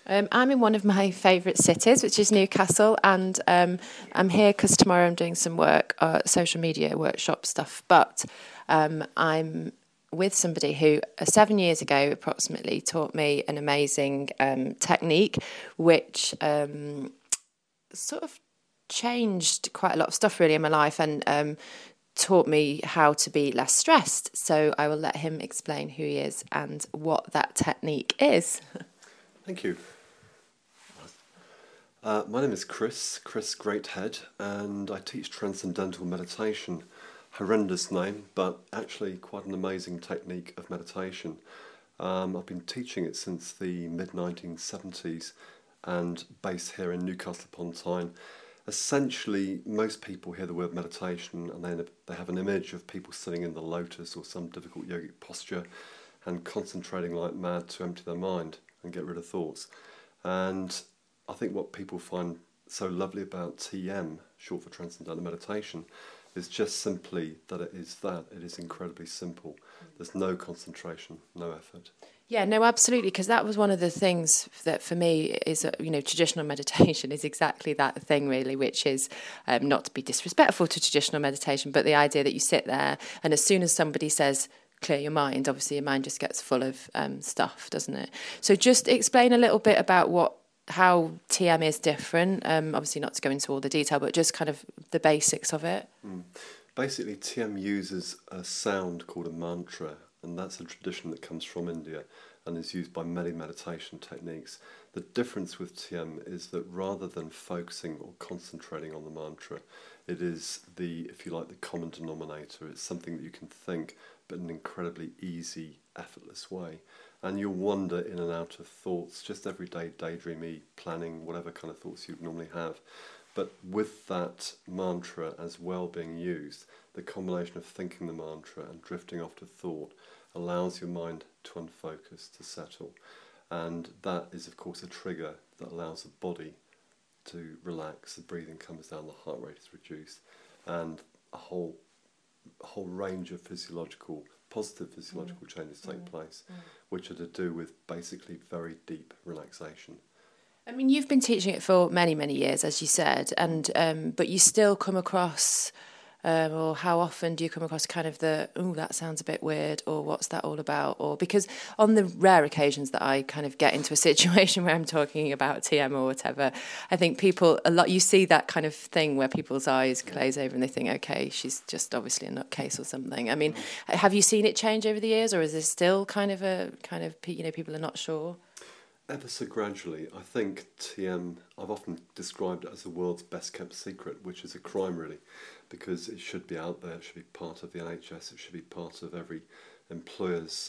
I'm in one of my favourite cities, which is Newcastle, and I'm here because tomorrow I'm doing some work, social media workshop stuff. But I'm with somebody who 7 years ago approximately taught me an amazing technique, which sort of changed quite a lot of stuff really in my life, and taught me how to be less stressed. So I will let him explain who he is and what that technique is. Thank you. My name is Chris Greathead, and I teach transcendental meditation. Horrendous name, but actually quite an amazing technique of meditation. I've been teaching it since the mid-1970s and based here in Newcastle upon Tyne. Essentially, most people hear the word meditation and they have an image of people sitting in the lotus or some difficult yogic posture and concentrating like mad to empty their mind and get rid of thoughts. And I think what people find so lovely about TM, short for Transcendental Meditation, is just simply that it is incredibly simple. There's no concentration, no effort. Yeah, no, absolutely, because that was one of the things that for me is, traditional meditation is exactly that thing really, which is not to be disrespectful to traditional meditation, but the idea that you sit there and as soon as somebody says, clear your mind, obviously your mind just gets full of stuff, doesn't it? So just explain a little bit about how TM is different, obviously not to go into all the detail, but just kind of the basics of it. Basically, TM uses a sound called a mantra, and that's a tradition that comes from India and is used by many meditation techniques. The difference with TM is that rather than focusing or concentrating on the mantra, it is if you like, the common denominator. It's something that you can think, but in an incredibly easy, effortless way. And you'll wander in and out of thoughts, just everyday daydreamy, planning, whatever kind of thoughts you'd normally have. But with that mantra as well being used, the combination of thinking the mantra and drifting off to thought allows your mind to unfocus, to settle. And that is, of course, a trigger that allows the body to relax, the breathing comes down, the heart rate is reduced, and a whole range of positive physiological changes take place, which are to do with basically very deep relaxation. I mean, you've been teaching it for many, many years, as you said, and but you still come across, or how often do you come across kind of that sounds a bit weird, or what's that all about? Or because on the rare occasions that I kind of get into a situation where I'm talking about TM or whatever, I think you see that kind of thing where people's eyes glaze over and they think, okay, she's just obviously a nutcase or something. I mean, have you seen it change over the years, or is there still people are not sure? Ever so gradually, I think TM, I've often described it as the world's best kept secret, which is a crime really, because it should be out there, it should be part of the NHS, it should be part of every employer's,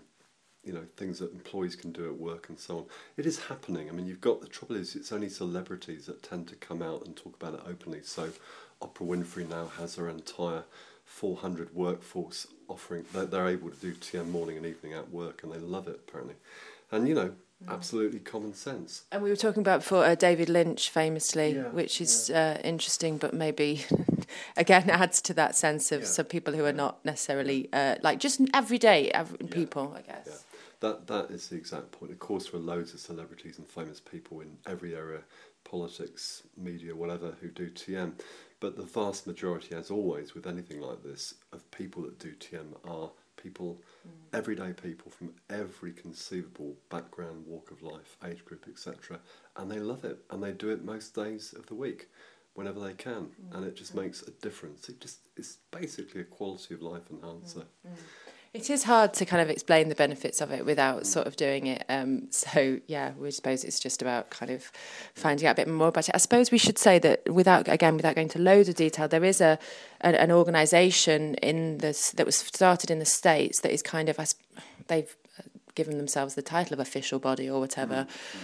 things that employees can do at work and so on. It is happening. I mean, the trouble is it's only celebrities that tend to come out and talk about it openly. So Oprah Winfrey now has her entire 400 workforce offering, they're able to do TM morning and evening at work, and they love it apparently. And absolutely common sense. And we were talking about before David Lynch famously, which is interesting, but maybe again adds to that sense of some people who are not necessarily just everyday people, I guess. Yeah. That is the exact point. Of course, there are loads of celebrities and famous people in every area, politics, media, whatever, who do TM. But the vast majority, as always with anything like this, of people that do TM are people, everyday people from every conceivable background, walk of life, age group, etc. And they love it, and they do it most days of the week, whenever they can, and it just makes a difference. It's basically a quality of life enhancer. It is hard to kind of explain the benefits of it without sort of doing it. So, we suppose it's just about kind of finding out a bit more about it. I suppose we should say that without going to loads of detail, there is an organisation that was started in the States that is kind of, they've given themselves the title of official body or whatever.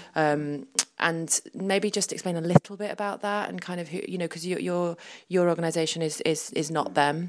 And maybe just explain a little bit about that and kind of who, because your organisation is not them.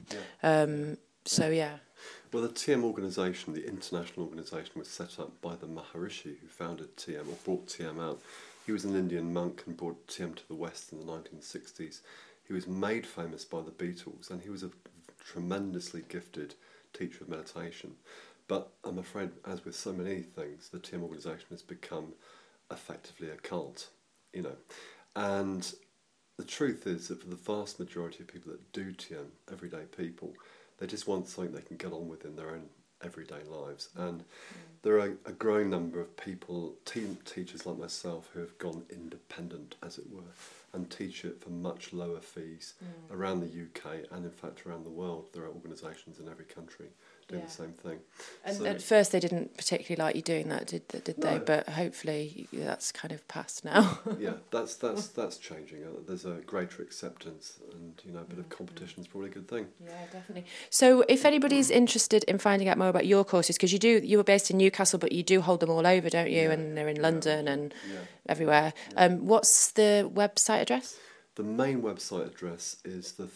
Well, the TM organisation, the international organisation, was set up by the Maharishi who founded TM, or brought TM out. He was an Indian monk and brought TM to the West in the 1960s. He was made famous by the Beatles, and he was a tremendously gifted teacher of meditation. But I'm afraid, as with so many things, the TM organisation has become effectively a cult, you know. And the truth is that for the vast majority of people that do TM, everyday people, they just want something they can get on with in their own everyday lives. And there are a growing number of people, teachers like myself, who have gone independent, as it were, and teach it for much lower fees around the UK and in fact around the world. There are organisations in every country doing the same thing. And So, at first they didn't particularly like you doing that, did they? No. But hopefully that's kind of past now. yeah, that's changing. There's a greater acceptance, and a bit of competition is probably a good thing. Yeah, definitely. So if anybody's interested in finding out more about your courses, because you were based in Newcastle, but you do hold them all over, don't you? Yeah, And they're in London and Yeah. everywhere. What's the website address? The main website address is the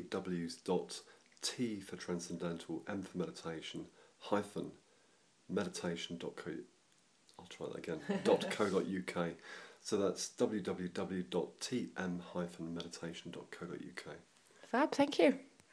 3Ws.T for transcendental, M for meditation, hyphen meditation.co. I'll try that again. .co.uk. So that's www.tm-meditation.co.uk. Fab, thank you.